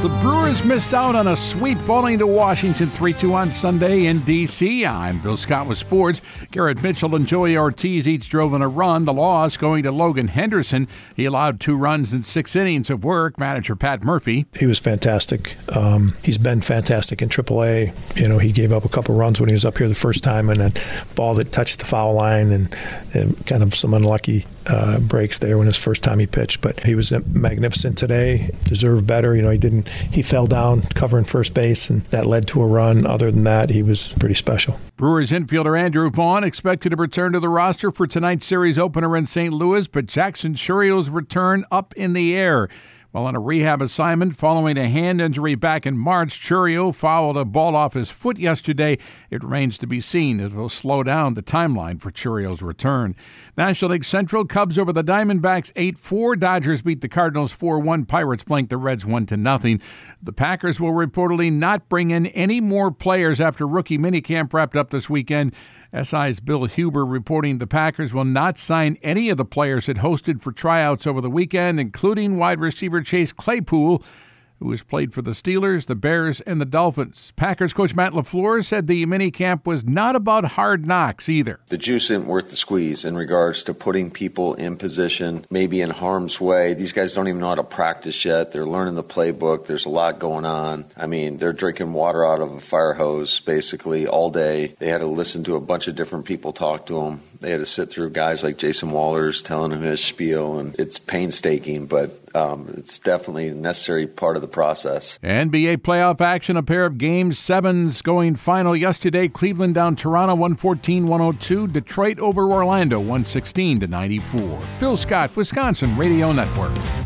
The Brewers missed out on a sweep falling to Washington 3-2 on Sunday in D.C. I'm Bill Scott with sports. Garrett Mitchell and Joey Ortiz each drove in a run. The loss going to Logan Henderson. He allowed 2 runs in 6 innings of work. Manager Pat Murphy. He was fantastic. He's been fantastic in AAA. You know, he gave up a couple runs when he was up here the first time, and a ball that touched the foul line, and kind of some unlucky breaks there when his first time he pitched. But he was magnificent today. Deserved better. You know, he fell down covering first base, and that led to a run. Other than that, he was pretty special. Brewers infielder Andrew Vaughn expected to return to the roster for tonight's series opener in St. Louis, but Jackson Churrio's return up in the air. While on a rehab assignment following a hand injury back in March, Chourio fouled a ball off his foot yesterday. It remains to be seen if it will slow down the timeline for Churrio's return. National League Central, Cubs over the Diamondbacks 8-4. Dodgers beat the Cardinals 4-1. Pirates blanked the Reds 1-0. The Packers will reportedly not bring in any more players after rookie minicamp wrapped up this weekend. SI's Bill Huber reporting the Packers will not sign any of the players it hosted for tryouts over the weekend, including wide receiver Chase Claypool, who has played for the Steelers, the Bears, and the Dolphins. Packers coach Matt LaFleur said the minicamp was not about hard knocks either. The juice isn't worth the squeeze in regards to putting people in position, maybe in harm's way. These guys don't even know how to practice yet. They're learning the playbook. There's a lot going on. I mean, they're drinking water out of a fire hose basically all day. They had to listen to a bunch of different people talk to them. They had to sit through guys like Jason Wallers telling him his spiel, and it's painstaking, but it's definitely a necessary part of the process. NBA playoff action, a pair of Game 7s going final yesterday. Cleveland down Toronto 114-102. Detroit over Orlando 116-94. Bill Scott, Wisconsin Radio Network.